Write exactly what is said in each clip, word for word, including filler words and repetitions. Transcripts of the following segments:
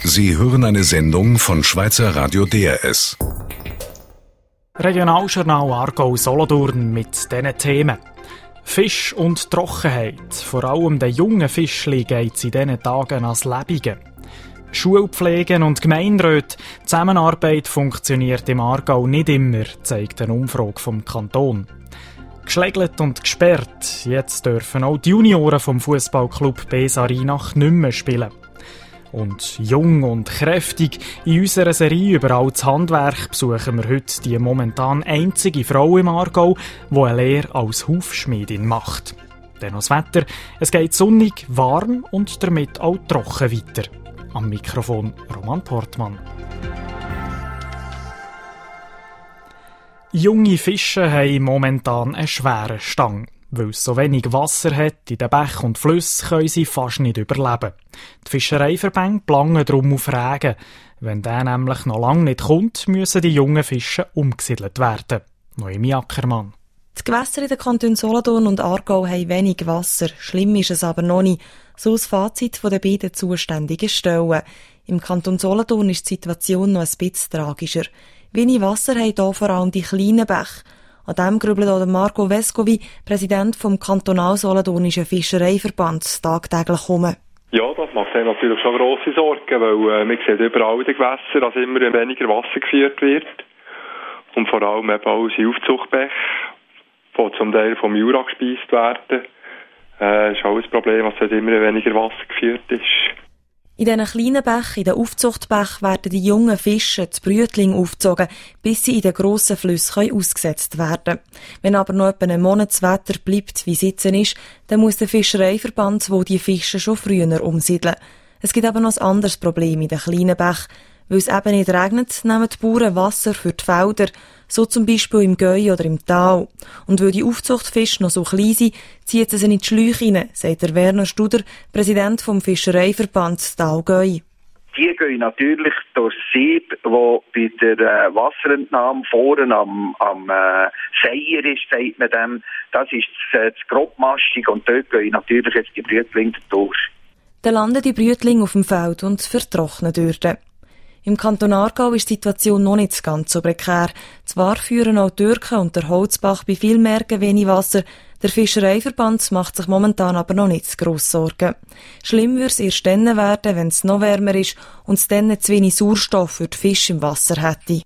Sie hören eine Sendung von Schweizer Radio D R S. Regionaljournal Aargau Solothurn mit diesen Themen. Fisch und Trockenheit. Vor allem den jungen Fischli geht es in diesen Tagen ans Lebige. Schulpflegen und Gemeinderäte. Die Zusammenarbeit funktioniert im Aargau nicht immer, zeigt eine Umfrage vom Kanton. Geschlägelt und gesperrt. Jetzt dürfen auch die Junioren vom Fußballclub B S Arinach nicht mehr spielen. Und jung und kräftig, in unserer Serie über altes Handwerk besuchen wir heute die momentan einzige Frau im Aargau, die eine Lehre als Hufschmiedin macht. Dann noch das Wetter. Es geht sonnig, warm und damit auch trocken weiter. Am Mikrofon Roman Portmann. Junge Fische haben momentan einen schweren Stang. Weil es so wenig Wasser hat in den Bächen und Flüssen, können sie fast nicht überleben. Die Fischereiverbände planen darum auf Regen. Wenn der nämlich noch lange nicht kommt, müssen die jungen Fische umgesiedelt werden. Noemi Ackermann. Die Gewässer in den Kantonen Solothurn und Aargau haben wenig Wasser. Schlimm ist es aber noch nicht. So das Fazit der beiden zuständigen Stellen. Im Kanton Solothurn ist die Situation noch ein bisschen tragischer. Wenig Wasser haben hier vor allem die kleinen Bäche. An dem grübelt auch Marco Vescovi, Präsident vom Kantonal Solothurnischen Fischereiverband, tagtäglich um. Ja, das macht einem natürlich schon grosse Sorgen, weil äh, man sieht überall in den Gewässern, dass immer weniger Wasser geführt wird. Und vor allem eben auch unsere Aufzuchtbäche, die zum Teil vom Jura gespeist werden. Äh, ist auch ein Problem, dass dort immer weniger Wasser geführt ist. In diesen kleinen Bächen, in den Aufzuchtbächen, werden die jungen Fische, die Brütlinge, aufgezogen, bis sie in den grossen Flüssen ausgesetzt werden können. Wenn aber noch etwa einen Monat das Wetter bleibt, wie es jetzt ist, dann muss der Fischereiverband, wo die Fische schon früher umsiedeln. Es gibt aber noch ein anderes Problem in den kleinen Bächen. Weil es eben nicht regnet, nehmen die Bauern Wasser für die Felder, so zum Beispiel im Göi oder im Tal. Und weil die Aufzuchtfische noch so klein sind, zieht sie in die Schläuche rein, sagt der Werner Studer, Präsident vom Fischereiverband Tal-Göi. Die gehen natürlich durch Sieb, wo bei der äh, Wasserentnahme vorne am, am äh, Seier ist, sagt man dem. Das ist das, äh, das grobmastig und dort gehen natürlich jetzt die Brütlinge durch. Dann landen die Brütlinge auf dem Feld und vertrocknen dort. Im Kanton Aargau ist die Situation noch nicht ganz so prekär. Zwar führen auch die Türken und der Holzbach bei vielen Märkten wenig Wasser, der Fischereiverband macht sich momentan aber noch nicht zu grosse Sorgen. Schlimm würde es erst dann werden, wenn es noch wärmer ist und es dann zu wenig Sauerstoff für die Fische im Wasser hätte.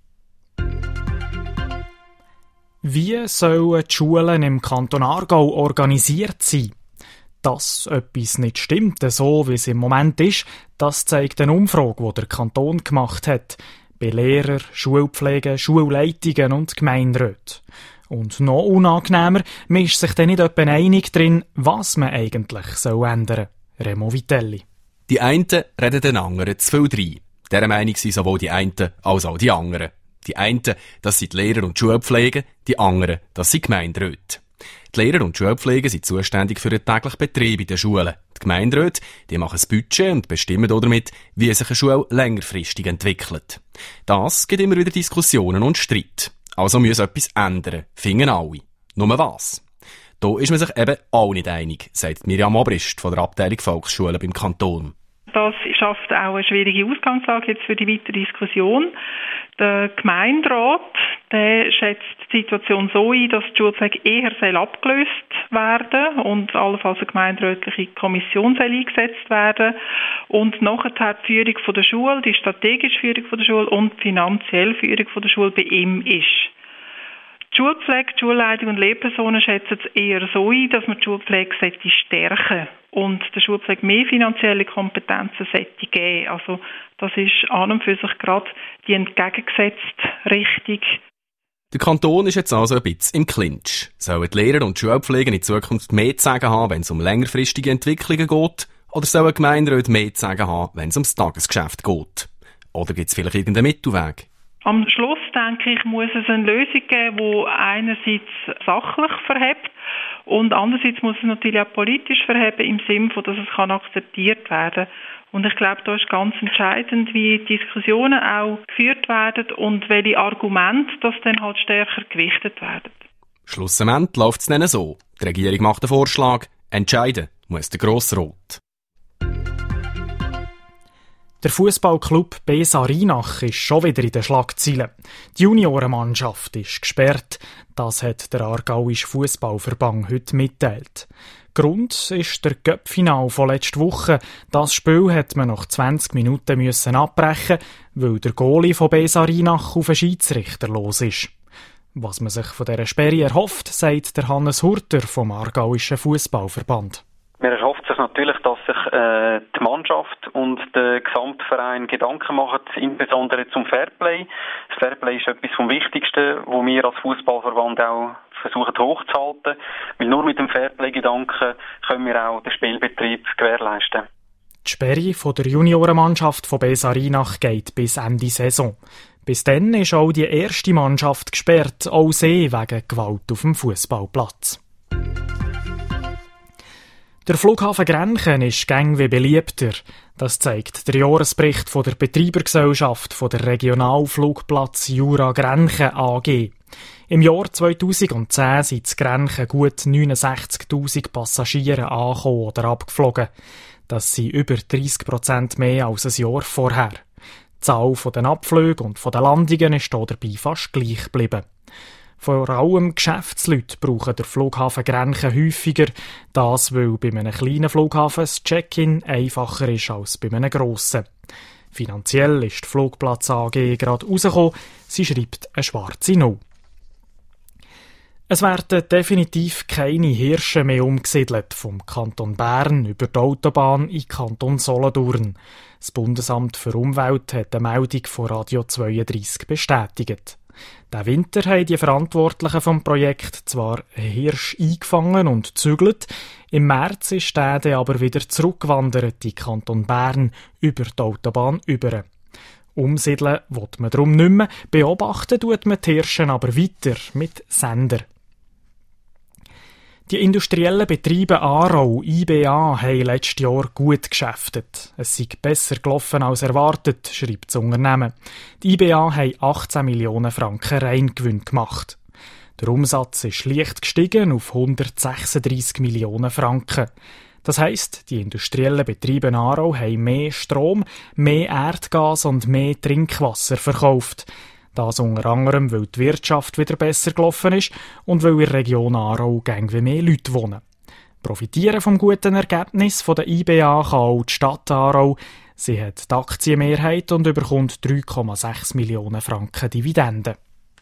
Wie sollen die Schulen im Kanton Aargau organisiert sein? Dass etwas nicht stimmt, so wie es im Moment ist, das zeigt eine Umfrage, die der Kanton gemacht hat. Bei Lehrern, Schulpflegen, Schulleitungen und Gemeinderäten. Und noch unangenehmer, man ist sich dann nicht etwa einig drin, was man eigentlich soll ändern soll. Remo Vitelli. Die einen reden den anderen zu viel rein. Dieser Meinung sind sowohl die einen als auch die anderen. Die einen, das sind die Lehrer und die Schulpflege, die anderen, das sind Gemeinderäte. Die Lehrer und die Schulpflege sind zuständig für den täglichen Betrieb in den Schulen. Die Gemeinderäte, die machen das Budget und bestimmen damit, wie sich eine Schule längerfristig entwickelt. Das gibt immer wieder Diskussionen und Streit. Also muss etwas ändern, finden alle. Nur was? Da ist man sich eben auch nicht einig, sagt Miriam Obrist von der Abteilung Volksschule beim Kanton. Das schafft auch eine schwierige Ausgangslage jetzt für die weitere Diskussion. Der Gemeinderat, der schätzt die Situation so ein, dass die Schulpflege eher abgelöst werden und allenfalls eine gemeinderätliche Kommission soll eingesetzt werden und nachher die Führung von der Schule, die strategische Führung von der Schule und die finanzielle Führung von der Schule bei ihm ist. Die Schulpflege, die Schulleitung und Lehrpersonen schätzen es eher so ein, dass man die Schulpflege stärken und der Schulpflege mehr finanzielle Kompetenzen sollte geben. Also das ist an und für sich gerade die entgegengesetzte Richtung. Der Kanton ist jetzt also ein bisschen im Clinch. Sollen die Lehrer und die Schulpflege in Zukunft mehr zu sagen haben, wenn es um längerfristige Entwicklungen geht? Oder sollen die Gemeinderäte mehr zu sagen haben, wenn es ums Tagesgeschäft geht? Oder gibt es vielleicht irgendeinen Mittelweg? Am Schluss, denke ich, muss es eine Lösung geben, die einerseits sachlich verhebt und andererseits muss es natürlich auch politisch verheben, im Sinne von, dass es kann akzeptiert werden. Und ich glaube, da ist ganz entscheidend, wie die Diskussionen auch geführt werden und welche Argumente das dann halt stärker gewichtet werden. Schlussendlich läuft es dann so. Die Regierung macht einen Vorschlag, entscheiden muss der Grossrat. Der Fußballclub Besa Rheinach ist schon wieder in den Schlagzeilen. Die Juniorenmannschaft ist gesperrt. Das hat der Aargauische Fußballverband heute mitteilt. Grund ist der Cup-Final von letzter Woche. Das Spiel hat man nach zwanzig Minuten müssen abbrechen, weil der Goalie von Besa Rheinach auf einen Schiedsrichter los ist. Was man sich von dieser Sperre erhofft, sagt der Hannes Hurter vom Aargauischen Fußballverband. Man erhofft sich natürlich, dass sich äh, die Mannschaft und der Gesamtverein Gedanken machen, insbesondere zum Fairplay. Das Fairplay ist etwas vom Wichtigsten, wo wir als Fußballverband auch versuchen hochzuhalten, weil nur mit dem Fairplay-Gedanken können wir auch den Spielbetrieb gewährleisten. Die Sperre von der Juniorenmannschaft von Besa Rheinach geht bis Ende Saison. Bis dann ist auch die erste Mannschaft gesperrt, auch sie wegen Gewalt auf dem Fußballplatz. Der Flughafen Grenchen ist gäng wie beliebter. Das zeigt der Jahresbericht von der Betreibergesellschaft von der Regionalflugplatz Jura Grenchen A G. Im Jahr zweitausendzehn sind in Grenchen gut neunundsechzigtausend Passagiere angekommen oder abgeflogen. Das sind über dreissig Prozent mehr als ein Jahr vorher. Die Zahl der Abflüge und der Landungen ist dabei fast gleich geblieben. Vor allem Geschäftsleute brauchen den Flughafen Grenchen häufiger, das weil bei einem kleinen Flughafen das Check-in einfacher ist als bei einem grossen. Finanziell ist die Flugplatz A G gerade rausgekommen, sie schreibt eine schwarze Null. Es werden definitiv keine Hirsche mehr umgesiedelt vom Kanton Bern über die Autobahn in Kanton Solothurn. Das Bundesamt für Umwelt hat eine Meldung von Radio zweiunddreissig bestätigt. Diesen Winter haben die Verantwortlichen vom Projekt zwar einen Hirsch eingefangen und gezügelt, im März ist der dann aber wieder zurückgewandert in Kanton Bern über die Autobahn über. Umsiedeln will man darum nicht mehr, beobachten tut man die Hirsche aber weiter mit Sender. Die industriellen Betriebe Aarau, I B A, haben letztes Jahr gut geschäftet. Es sei besser gelaufen als erwartet, schreibt das Unternehmen. Die I B A haben achtzehn Millionen Franken Reingewinn gemacht. Der Umsatz ist leicht gestiegen auf hundertsechsunddreissig Millionen Franken. Das heisst, die industriellen Betriebe Aarau haben mehr Strom, mehr Erdgas und mehr Trinkwasser verkauft. Das unter anderem, weil die Wirtschaft wieder besser gelaufen ist und weil in der Region Aarau gäng wie mehr Leute wohnen. Profitieren vom guten Ergebnis von der I B A kann auch die Stadt Aarau. Sie hat die Aktienmehrheit und bekommt drei Komma sechs Millionen Franken Dividenden.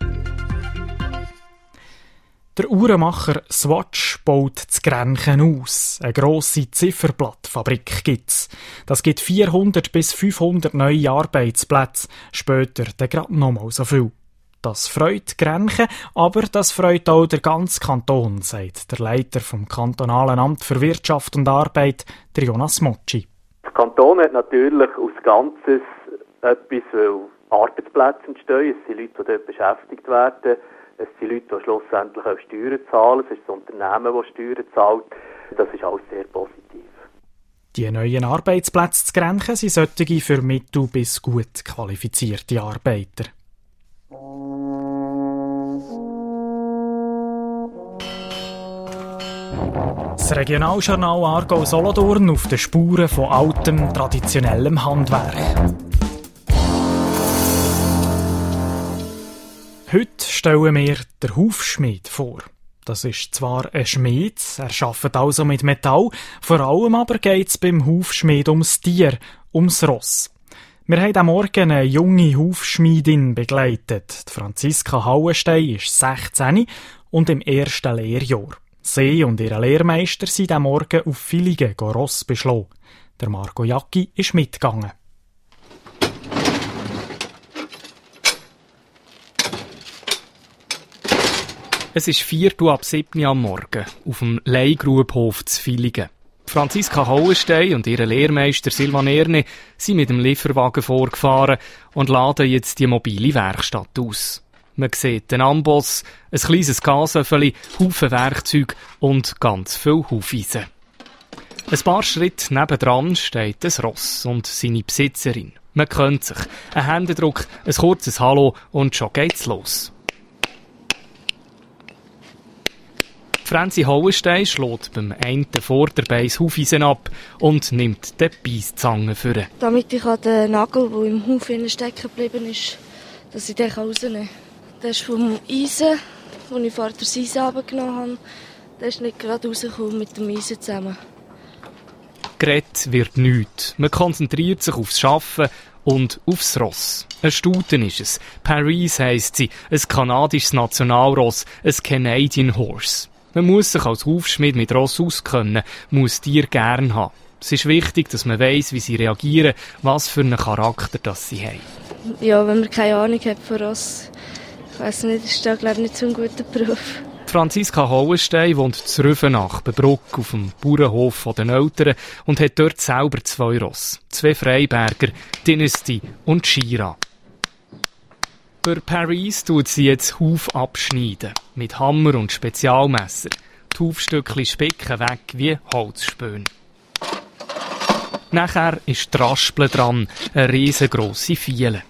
Der Uhrenmacher Swatch baut zu Grenchen aus. Eine grosse Zifferblattfabrik gibt's. Das gibt vierhundert bis fünfhundert neue Arbeitsplätze. Später dann gerade nochmal so viel. Das freut Grenchen, aber das freut auch der ganze Kanton, sagt der Leiter vom Kantonalen Amt für Wirtschaft und Arbeit, der Jonas Mocci. Der Kanton hat natürlich als Ganzes etwas, weil Arbeitsplätze entstehen. Es sind Leute, die dort beschäftigt werden. Es sind Leute, die schlussendlich auch Steuern zahlen. Es ist das Unternehmen, das Steuern zahlt. Das ist alles sehr positiv. Die neuen Arbeitsplätze zu Grenchen sind solche für mittel- bis gut qualifizierte Arbeiter. Das Regionaljournal Aargau Solothurn auf den Spuren von altem, traditionellem Handwerk. Heute stellen wir den Hufschmied vor. Das ist zwar ein Schmied, er arbeitet also mit Metall, vor allem aber geht es beim Hufschmied ums Tier, ums Ross. Wir haben am Morgen eine junge Hufschmiedin begleitet. Die Franziska Hauenstein ist sechzehn und im ersten Lehrjahr. Sie und ihr Lehrmeister sind am Morgen auf Villingen Ross beschlagen. Der Marco Jacki ist mitgegangen. Es ist Viertel ab sieben am Morgen auf dem Leihgrubhof zu Villingen. Franziska Hauenstein und ihr Lehrmeister Silvan Erne sind mit dem Lieferwagen vorgefahren und laden jetzt die mobile Werkstatt aus. Man sieht den Amboss, ein kleines Gasöffeli, Haufen Werkzeug und ganz viel Hufeisen. Ein paar Schritte nebendran steht ein Ross und seine Besitzerin. Man kennt sich. Ein Händedruck, ein kurzes Hallo und schon geht's los. Franzi Hauenstein schlägt beim einen Vorderbein das Hufeisen ab und nimmt die Beiszange vor. Damit ich den Nagel, der im Huf stecken geblieben ist, dass ich den rausnehmen kann. Der ist vom Eisen, den ich vorher das Eisen runtergenommen habe. Der ist nicht gerade rausgekommen mit dem Eisen zusammen. Geredet wird nichts. Man konzentriert sich aufs Arbeiten und aufs Ross. Ein Stuten ist es. Paris heisst sie, ein kanadisches Nationalross, ein Canadian Horse. Man muss sich als Hufschmied mit Ross auskennen, muss Tiere gern haben. Es ist wichtig, dass man weiss, wie sie reagieren, was für einen Charakter das sie haben. Ja, wenn man keine Ahnung hat von Ross, ich weiss nicht, ist das, glaube ich, nicht so ein guter Beruf. Franziska Hauenstein wohnt zu Rüfenach bei Bruck auf dem Bauernhof der Eltern und hat dort selber zwei Ross. Zwei Freiberger, Dynasty und Shira. Bei Paris tut sie jetzt Huf abschneiden. Mit Hammer und Spezialmesser. Die Hufstückchen spicken weg wie Holzspäne. Nachher ist die Raspel dran, eine riesengrosse Fiele.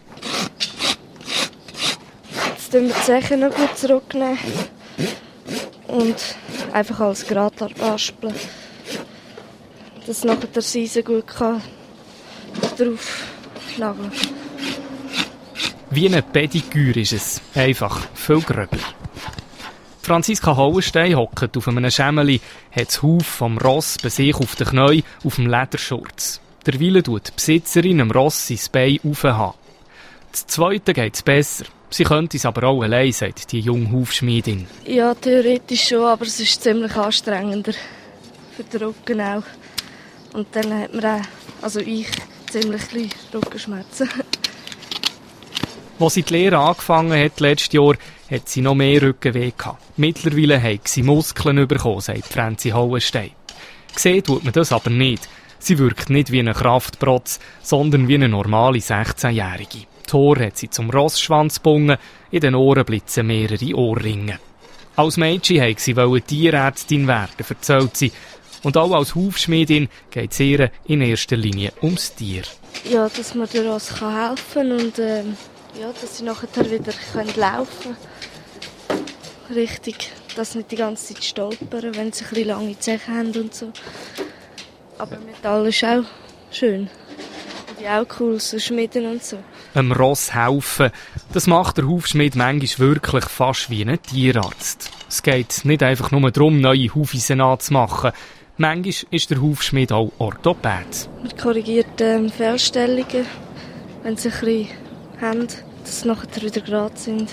Jetzt tun wir die Zeche noch gut zurücknehmen. Und einfach als Grat raspeln. Dass nachher der Seisen gut kann drauf nageln. Wie eine Pediküre ist es. Einfach viel gröber. Franziska Hauenstein hockt auf einem Schemmeli, hat das Huf vom Ross bei sich auf den Knien auf dem Lederschurz. Derweil tut die Besitzerin dem Ross sein Bein aufhaben. Das Zweite geht es besser. Sie könnte es aber auch allein, sagt die junge Hufschmiedin. Ja, theoretisch schon, aber es ist ziemlich anstrengender. Für den Rücken auch. Und dann hat man auch, also ich, ziemlich kleine Rückenschmerzen. Als sie die Lehre angefangen hat, letztes Jahr, hat sie noch mehr Rückenweh gehabt. Mittlerweile hat sie Muskeln bekommen, sagt Franzi Hauenstein. Gesehen tut man das aber nicht. Sie wirkt nicht wie eine Kraftprotz, sondern wie eine normale sechzehnjährige. Die Haare hat sie zum Rossschwanz gebunden, in den Ohren blitzen mehrere Ohrringe. Als Mädchen wollte sie Tierärztin werden, erzählt sie. Und auch als Hufschmiedin geht es ihr in erster Linie ums Tier. Ja, dass man der Ross helfen kann und äh, ja, dass sie nachher wieder laufen können. Richtig, dass sie nicht die ganze Zeit stolpern, wenn sie ein bisschen lange Zehen haben und so. Aber Metall ist auch schön. Und auch cool, so schmieden und so. Einem Ross helfen, das macht der Hufschmied manchmal wirklich fast wie ein Tierarzt. Es geht nicht einfach nur darum, neue Hufeisen anzumachen. Manchmal ist der Hufschmied auch Orthopäd. Man korrigiert ähm, Fehlstellungen, wenn sie ein bisschen haben, dass sie nachher wieder gerade sind.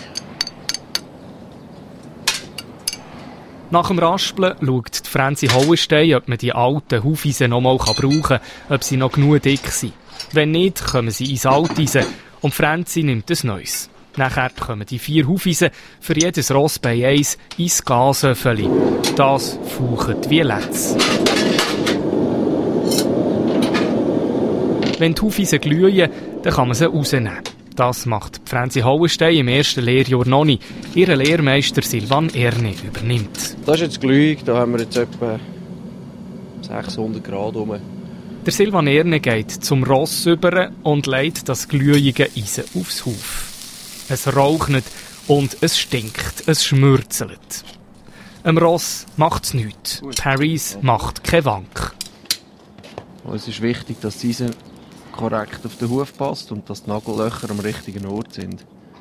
Nach dem Raspeln schaut die Franzi Hauenstein, ob man die alten Hufeisen noch mal brauchen kann, ob sie noch genug dick sind. Wenn nicht, kommen sie ins Alteisen und Franzi nimmt ein neues. Nachher kommen die vier Hufeisen für jedes Ross bei eins ins Gasöffeli. Das faucht wie Letz. Wenn die Hufeisen glühen, dann kann man sie rausnehmen. Das macht Franzi Hauenstein im ersten Lehrjahr noch nicht. Ihr Lehrmeister Silvan Erne übernimmt. Das ist jetzt Glühung, da haben wir jetzt etwa sechshundert Grad rum. Der Silvan Erne geht zum Ross über und legt das glühige Eisen aufs Huf. Es raucht und es stinkt, es schmurzelt. Am Ross macht es nichts. Paris macht keinen Wank. Es ist wichtig, dass das Eisen korrekt auf den Huf passt und dass die Nagellöcher am richtigen Ort sind.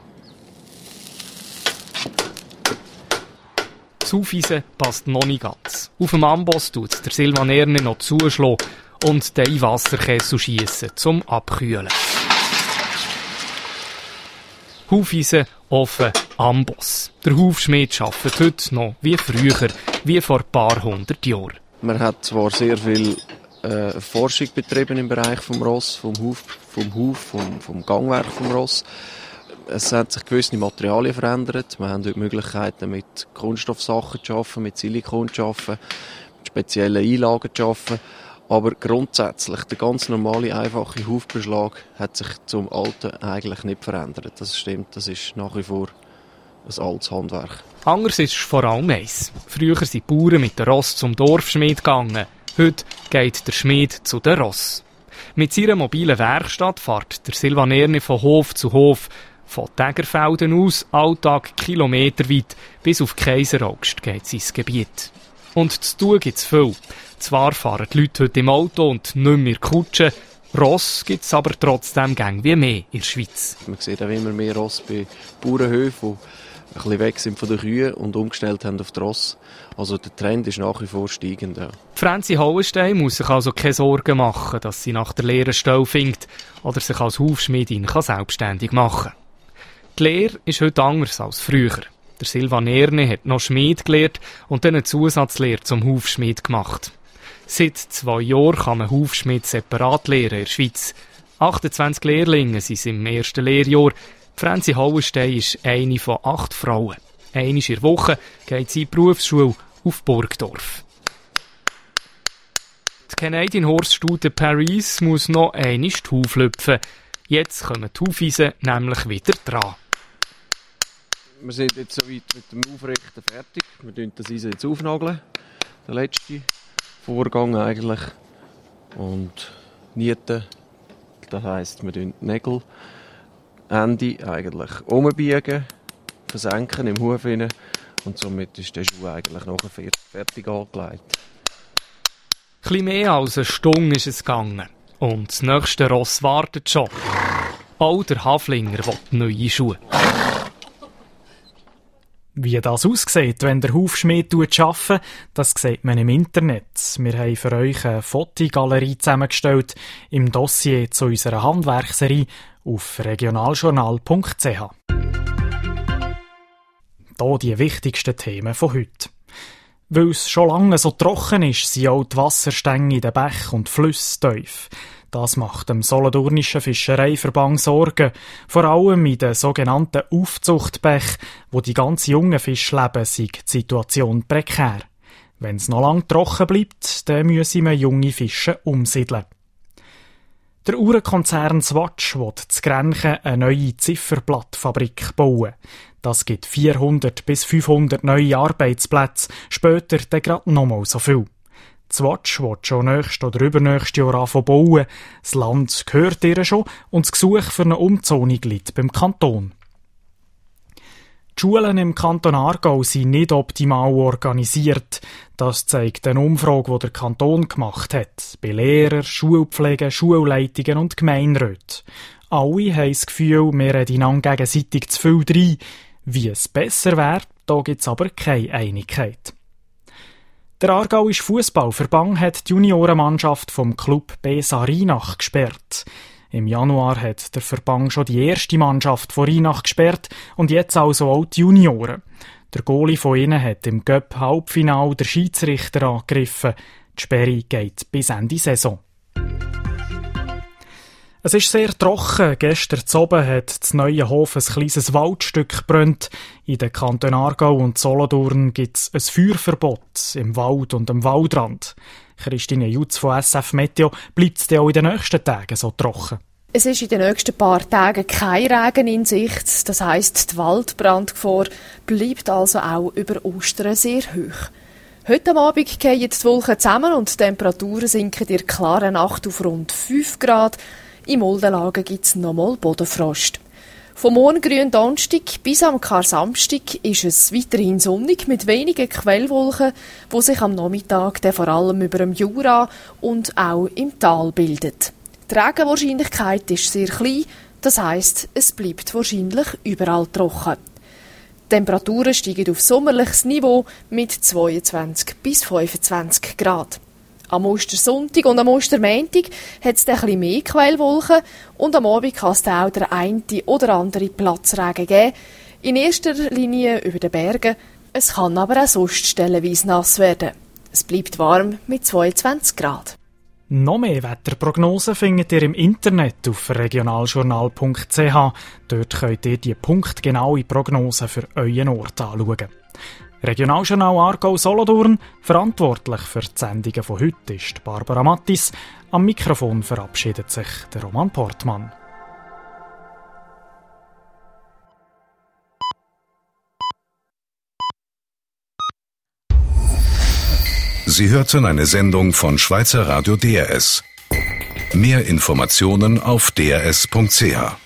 Das Hufeisen passt noch nicht ganz. Auf dem Amboss tut der Silvan Erne noch zuschlagen und den Wasserkessel schiessen zum Abkühlen. Hufeisen, offen, Amboss. Der Hufschmied arbeitet heute noch wie früher, wie vor ein paar hundert Jahren. Man hat zwar sehr viel äh, Forschung betrieben im Bereich vom Ross, vom Huf, vom, Huf vom, vom Gangwerk vom Ross. Es haben sich gewisse Materialien verändert. Wir haben heute Möglichkeiten, mit Kunststoffsachen zu arbeiten, mit Silikon zu arbeiten, mit speziellen Einlagen zu arbeiten. Aber grundsätzlich, der ganz normale, einfache Hufbeschlag hat sich zum Alten eigentlich nicht verändert. Das stimmt, das ist nach wie vor ein altes Handwerk. Anders ist vor allem eins. Früher sind die Bauern mit dem Ross zum Dorfschmied gegangen. Heute geht der Schmied zu den Ross. Mit seiner mobilen Werkstatt fährt der Silvan Erne von Hof zu Hof Von Tägerfelden aus, Alltag kilometerweit, bis auf Kaiseraugst geht sein Gebiet. Und zu tun gibt's viel. Zwar fahren die Leute heute im Auto und nicht mehr Kutschen, Ross gibt's aber trotzdem gang wie mehr in der Schweiz. Man sieht auch immer mehr Ross bei Bauernhöfen, die ein bisschen weg sind von den Kühen und umgestellt haben auf die Ross. Also der Trend ist nach wie vor steigend. Ja. Franzi Hauenstein muss sich also keine Sorgen machen, dass sie nach der Lehre eine Stelle findet oder sich als Hufschmiedin kann selbstständig machen kann. Die Lehre ist heute anders als früher. Der Silvan Erne hat noch Schmied gelernt und dann eine Zusatzlehre zum Hufschmied gemacht. Seit zwei Jahren kann man Hufschmied separat lehren in der Schweiz. achtundzwanzig Lehrlinge sind im ersten Lehrjahr. Franzi Hauenstein ist eine von acht Frauen. Einmal in der Woche geht sie in die Berufsschule auf Burgdorf. Die Canadian Horse Stute Paris muss noch einmal die Hufe lüpfen. Jetzt kommen die Hufeisen nämlich wieder dran. Wir sind jetzt soweit mit dem Aufrichten fertig. Wir tun das Eisen jetzt aufnageln. Der letzte Vorgang eigentlich. Und nieten. Das heisst, wir tun die Nägel Ende eigentlich umbiegen, versenken im Huf rein. Und somit ist der Schuh eigentlich nachher fertig angelegt. Ein bisschen mehr als eine Stunde ist es gegangen. Und das nächste Ross wartet schon. Auch der Haflinger will neue Schuhe. Wie das aussieht, wenn der Hufschmied arbeitet, das sieht man im Internet. Wir haben für euch eine Fotogalerie zusammengestellt im Dossier zu unserer Handwerkserie auf regionaljournal punkt c h. Hier die wichtigsten Themen von heute. Weil es schon lange so trocken ist, sind auch die Wasserstände in den Bächen und Flüssen tief. Das macht dem Solothurnischen Fischereiverband Sorgen, vor allem in den sogenannten Aufzuchtbächen, wo die ganz jungen Fische leben, sei die Situation prekär. Wenn es noch lange trocken bleibt, dann müssen wir junge Fische umsiedeln. Der Uhrenkonzern Swatch will zu Grenchen eine neue Zifferblattfabrik bauen. Das gibt vierhundert bis fünfhundert neue Arbeitsplätze, später dann gerade nochmal so viel. Swatch will schon nächstes oder übernächstes Jahr anfangen bauen. Das Land gehört ihr schon und das Gesuch für eine Umzonung liegt beim Kanton. Die Schulen im Kanton Aargau sind nicht optimal organisiert. Das zeigt eine Umfrage, die der Kanton gemacht hat. Bei Lehrern, Schulpflegen, Schulleitungen und Gemeinderäten. Alle haben das Gefühl, wir reden einander gegenseitig zu viel rein. Wie es besser wäre, da gibt es aber keine Einigkeit. Der Aargauische Fußballverband hat die Juniorenmannschaft vom Club Besa Rheinach gesperrt. Im Januar hat der Verband schon die erste Mannschaft von Rheinach gesperrt und jetzt also auch die Junioren. Der Goalie von ihnen hat im Cup-Halbfinale der Schiedsrichter angegriffen. Die Sperre geht bis Ende Saison. Es ist sehr trocken. Gestern oben hat das neue Hof ein kleines Waldstück gebrannt. In den Kantonen Aargau und Solothurn gibt es ein Feuerverbot im Wald und am Waldrand. Christine Jutz von S F Meteo, bleibt es denn auch in den nächsten Tagen so trocken? Es ist in den nächsten paar Tagen kein Regen in Sicht. Das heisst, die Waldbrandgefahr bleibt also auch über Ostern sehr hoch. Heute am Abend fallen die Wolken zusammen und die Temperaturen sinken in der klaren Nacht auf rund fünf Grad. Im Muldenlagen gibt es nochmal Bodenfrost. Vom morgengrünen Donnerstag bis am Kar-Samstag ist es weiterhin sonnig mit wenigen Quellwolken, die sich am Nachmittag dann vor allem über dem Jura und auch im Tal bilden. Die Regenwahrscheinlichkeit ist sehr klein, das heisst, es bleibt wahrscheinlich überall trocken. Die Temperaturen steigen auf sommerliches Niveau mit zweiundzwanzig bis fünfundzwanzig Grad. Am Ostersonntag und am Ostermontag hat es dann ein bisschen mehr Quellwolken und am Abend kann es dann auch der eine oder andere Platzregen geben. In erster Linie über den Bergen. Es kann aber auch sonst stellenweise nass werden. Es bleibt warm mit zweiundzwanzig Grad. Noch mehr Wetterprognosen findet ihr im Internet auf regionaljournal punkt c h. Dort könnt ihr die punktgenaue Prognose für euren Ort anschauen. Regionaljournal Aargau Solothurn, verantwortlich für die Sendungen von heute, ist Barbara Mattis. Am Mikrofon verabschiedet sich der Roman Portmann. Sie hörten eine Sendung von Schweizer Radio D R S. Mehr Informationen auf d r s punkt c h.